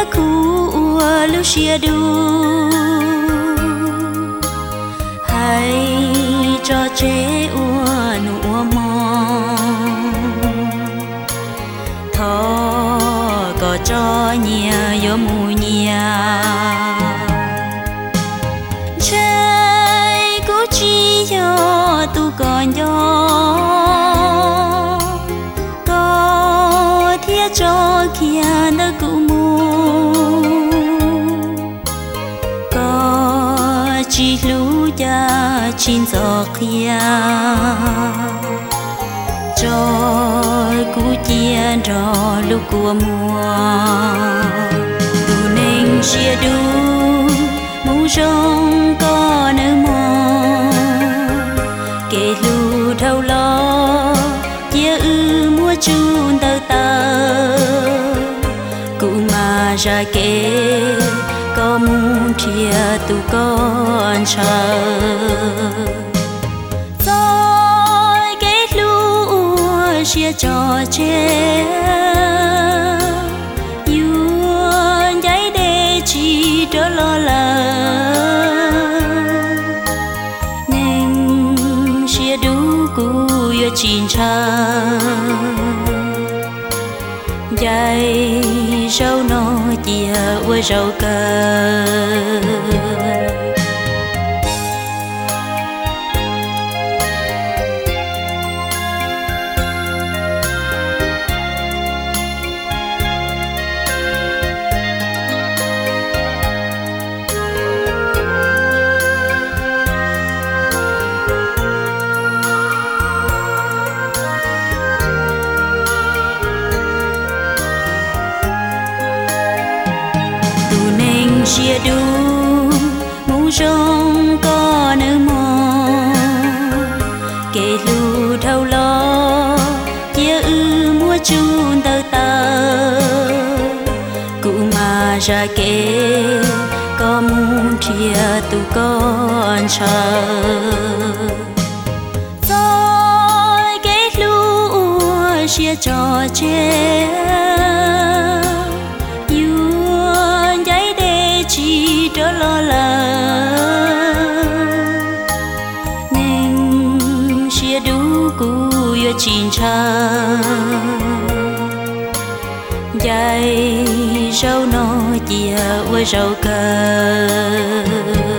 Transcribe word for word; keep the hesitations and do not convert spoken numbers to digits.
đã khu lưu xia đu hãy cho chế ua nụ mong thọ có cho nhà gió mù nhà trái cố chi cho tu còn gió có thiết cho kia nó cũng mua có chỉ lú cha chín giọt kia cho cú chia rò lúc của mùa tu nên chia đu mu rong có nơi mò kể lu thâu lo chia ư mua chun tơ tơ cụ mà ra kể có muốn chia tu con chờ chia trò chơi yuan giấy để chỉ trở lo lắng nên chia đủ cú yo chín cha giấy sâu nó chia với rau cờ chia đu mu rong có nơi mò kể lu thâu lo chia ư mua chun tơ tơ cụ mà ra kể có muốn chia tu con chờ rồi kể lu chia trò chơi chỉ trở lo lắng nên chia đủ cú yo chín cha giấy rau nó chia với rau cờ